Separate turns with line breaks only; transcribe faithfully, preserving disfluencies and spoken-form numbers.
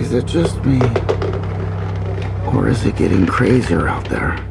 Is it just me? Or is it getting crazier out there?